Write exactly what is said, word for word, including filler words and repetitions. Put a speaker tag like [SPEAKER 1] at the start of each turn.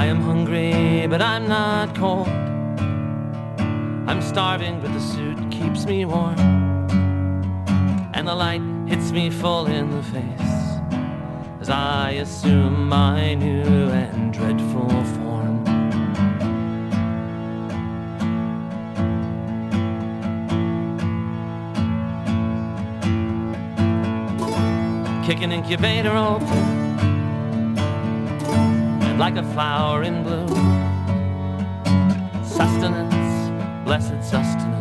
[SPEAKER 1] I am hungry, but I'm not cold. I'm starving, but the suit keeps me warm. And the light hits me full in the face as I assume my new and dreadful form. Kick an incubator open, and like a flower in bloom, sustenance, blessed sustenance,